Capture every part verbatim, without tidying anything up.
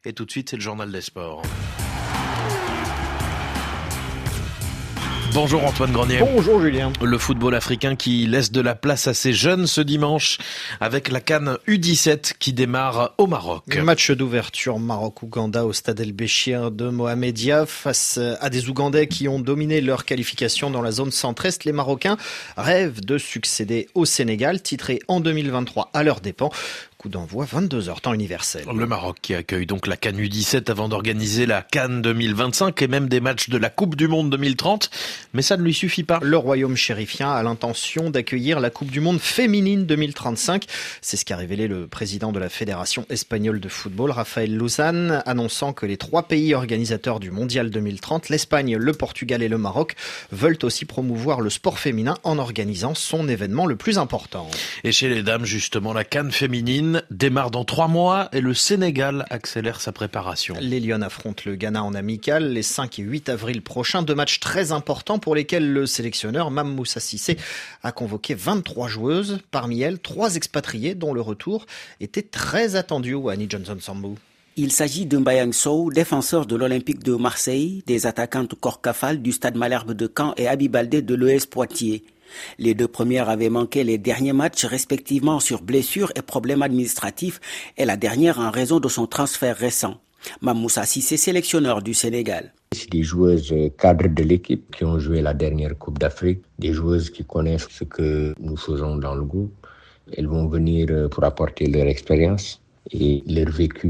Et tout de suite, c'est le journal des sports. Bonjour Antoine Grenier. Bonjour Julien. Le football africain qui laisse de la place à ses jeunes ce dimanche avec la CAN U dix-sept qui démarre au Maroc. Match d'ouverture Maroc-Ouganda au stade El Béchir de Mohamedia face à des Ougandais qui ont dominé leur qualification dans la zone centre-est. Les Marocains rêvent de succéder au Sénégal, titré en deux mille vingt-trois à leurs dépens. Coup d'envoi vingt-deux heures temps universel. Le Maroc qui accueille donc la CAN U dix-sept avant d'organiser la CAN deux mille vingt-cinq et même des matchs de la Coupe du Monde deux mille trente. Mais ça ne lui suffit pas. Le royaume chérifien a l'intention d'accueillir la Coupe du Monde féminine deux mille trente-cinq. C'est ce qu'a révélé le président de la Fédération espagnole de football, Rafael Luzán, annonçant que les trois pays organisateurs du Mondial deux mille trente, l'Espagne, le Portugal et le Maroc, veulent aussi promouvoir le sport féminin en organisant son événement le plus important. Et chez les dames, justement, la CAN féminine démarre dans trois mois et le Sénégal accélère sa préparation. Les Lions affrontent le Ghana en amical les cinq et huit avril prochains. Deux matchs très importants pour lesquels le sélectionneur Mame Moussa Cissé a convoqué vingt-trois joueuses. Parmi elles, trois expatriés dont le retour était très attendu. Wani Johnson Sambou. Il s'agit de Mbayang Sow, défenseur de l'Olympique de Marseille, des attaquantes Korkafal du Stade Malherbe de Caen et Abi Baldé de l'E S Poitiers. Les deux premières avaient manqué les derniers matchs respectivement sur blessures et problèmes administratifs et la dernière en raison de son transfert récent. Mame Moussa Cissé, sélectionneur du Sénégal. C'est des joueuses cadres de l'équipe qui ont joué la dernière Coupe d'Afrique, des joueuses qui connaissent ce que nous faisons dans le groupe. Elles vont venir pour apporter leur expérience et leur vécu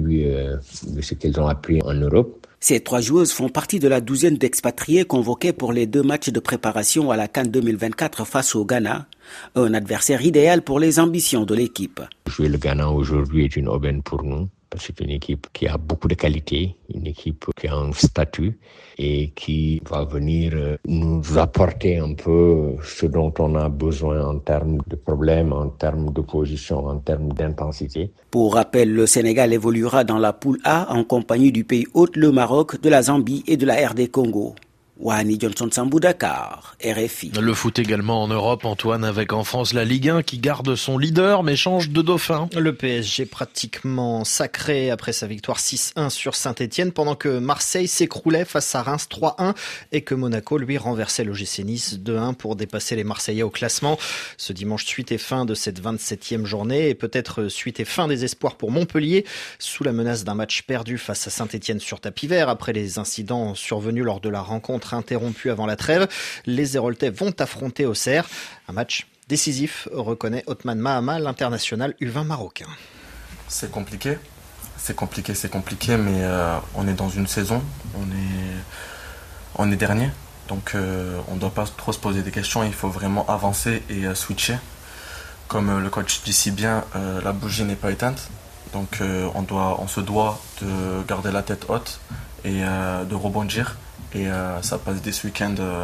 de ce qu'elles ont appris en Europe. Ces trois joueuses font partie de la douzaine d'expatriés convoqués pour les deux matchs de préparation à la CAN deux mille vingt-quatre face au Ghana, un adversaire idéal pour les ambitions de l'équipe. Jouer le Ghana aujourd'hui est une aubaine pour nous, parce que c'est une équipe qui a beaucoup de qualité, une équipe qui a un statut et qui va venir nous apporter un peu ce dont on a besoin en termes de problèmes, en termes de position, en termes d'intensité. Pour rappel, le Sénégal évoluera dans la poule A en compagnie du pays hôte, le Maroc, de la Zambie et de la R D Congo. Wani Johnson Sambou, Dakar, R F I. Le foot également en Europe, Antoine, avec en France la Ligue un qui garde son leader mais change de dauphin. Le P S G pratiquement sacré après sa victoire six un sur Saint-Etienne pendant que Marseille s'écroulait face à Reims trois un et que Monaco lui renversait l'O G C Nice deux un pour dépasser les Marseillais au classement. Ce dimanche, suite et fin de cette vingt-septième journée et peut-être suite et fin des espoirs pour Montpellier sous la menace d'un match perdu face à Saint-Etienne sur tapis vert après les incidents survenus lors de la rencontre interrompu avant la trêve. Les Héroltais vont affronter Auxerre. Un match décisif, reconnaît Othman Mahama, l'international U vingt marocain. C'est compliqué, c'est compliqué, c'est compliqué, mais euh, on est dans une saison, on est, on est dernier, donc euh, on ne doit pas trop se poser des questions, il faut vraiment avancer et euh, switcher. Comme euh, le coach dit si bien, euh, la bougie n'est pas éteinte, donc euh, on, doit, on se doit de garder la tête haute et euh, de rebondir. Et euh, ça passe dès ce week-end euh,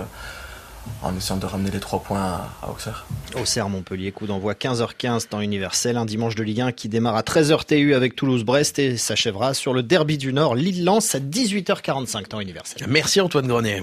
en essayant de ramener les trois points à, à Auxerre. Auxerre-Montpellier, coup d'envoi quinze heures quinze temps universel. Un dimanche de Ligue un qui démarre à treize heures T U avec Toulouse-Brest et s'achèvera sur le derby du Nord, Lille-Lens à dix-huit heures quarante-cinq temps universel. Merci Antoine Grenier.